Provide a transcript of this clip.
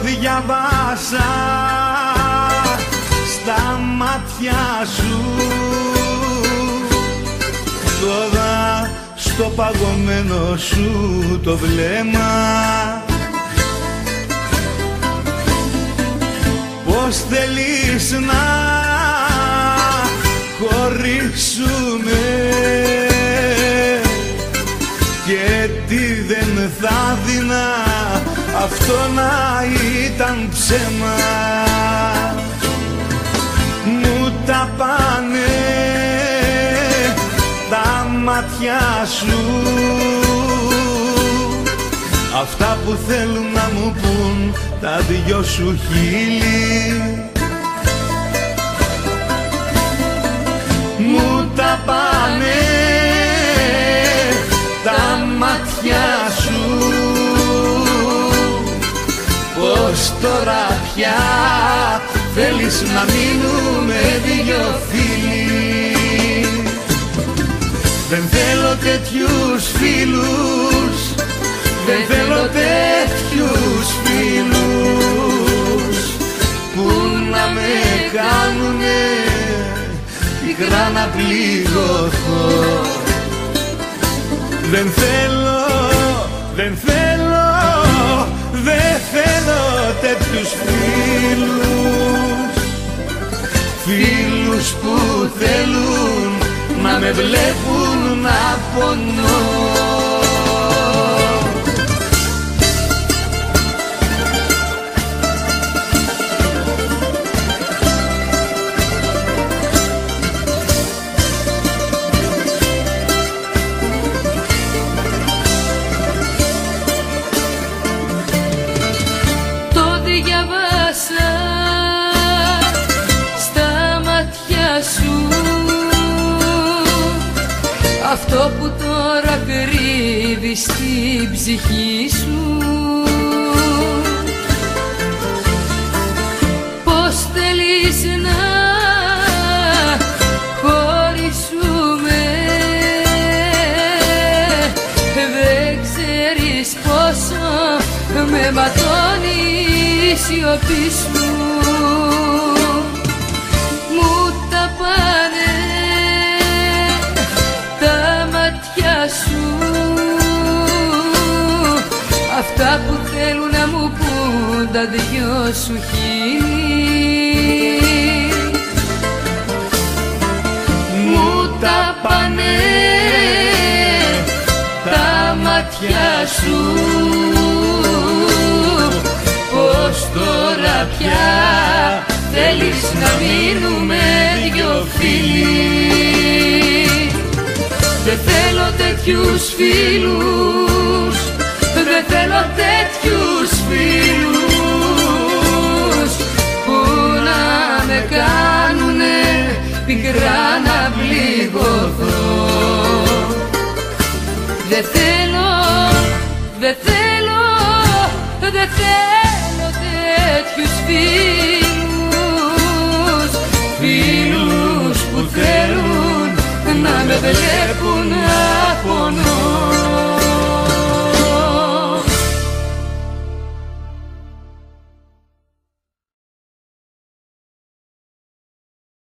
διαβάσα στα μάτια σου, τώρα στο παγωμένο σου το βλέμμα. Πώς θέλεις να χωρίσουμε και τι δεν θα δεινά αυτό να ήταν ψέμα. Μου τα πάνε τα μάτια σου, αυτά που θέλουν να μου πουν τα δυο σου χείλη. Μου τα πάνε τα μάτια σου, πως τώρα πια θέλεις να μείνουμε δυο φίλοι. Δεν θέλω τέτοιους φίλους, δεν θέλω τέτοιους φίλους που να με κάνουνε πικρά να πληγωθώ. Δεν θέλω, δεν θέλω, δεν θέλω τέτοιους φίλους, φίλους που θέλουν να με βλέπουν να πονώ. Διαβάσα στα μάτια σου αυτό που τώρα κρύβεις στην ψυχή σου. Πώς θέλεις να χωρίσουμε, δεν ξέρεις πόσο με ματώνει η σιωπή σου. Μου τα πάνε τα μάτια σου, αυτά που θέλουν να μου πουν τα δυο σου χείλη. Μου τα πάνε τα μάτια σου, πως τώρα πια θέλεις να μείνουμε δυο φίλοι. Δεν θέλω τέτοιους φίλους, δεν θέλω τέτοιους φίλους που να με κάνουνε πικρά να πληγωθώ. Δεν θέλω, δεν θέλω, δεν θέλω τέτοιους φίλους, φίλους που θέλουν να με βλέπουν